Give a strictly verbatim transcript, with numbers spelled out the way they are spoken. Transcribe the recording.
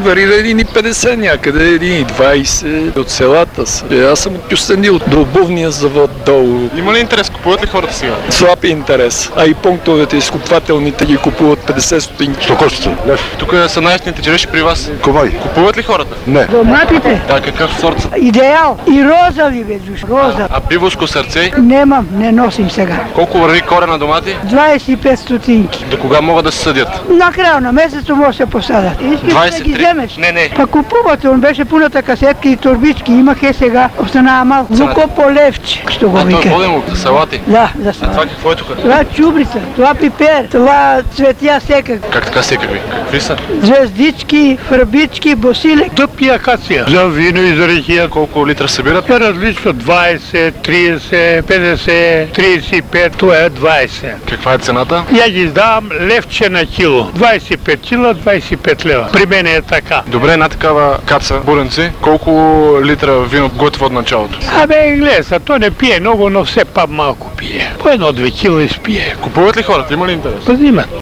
варира един и петдесет някъде, един и двайсет от селата са. Аз съм от Кюстендил, до обувния завод долу. Има ли интерес? Купуват ли хората сега? Слаб е интерес, а и пунктовете изкупвателните ги купуват петдесет стотинки. Стокосите. Тук са най-ефтините череши при вас. Комай. Купуват ли хората? Не. Доматите? Да, какъв сорт са? Идеал. И розови, бе, душ. Роза. А пивовско сърце? Немам, не носим сега. Колко върви корена домати? двайсет и пет стотинки. До кога могат да се съдят? На края на месеца може да се посадят. Искаш да ги вземеш? Не, не. Па купувате, он беше пуната касетки и турбички. Имах е сега. Остана малко. Луко по левче, що го А това вика. воден лук, за салати? Да, за А това салат. какво е тук? Това чубрица, това пипер, това цветя всекак. Как така всекакви? Какви са? Звездички, фръбички, босилек. Дъб и акация. За вино и за рехия. Колко литра събират? Те различат двайсет, трийсет, петдесет, трийсет и пет, това е двайсет. Каква е цената? Я ги издавам левче на кило. двайсет и пет кила, двайсет и пет лева. При мен е така. Добре, една такава каца, буренци, колко литра вино готва от началото? Абе, глеса, той не пие много, но все пак малко пие. По едно-две кила изпие. Купуват ли хората? Има ли интерес? Взимат.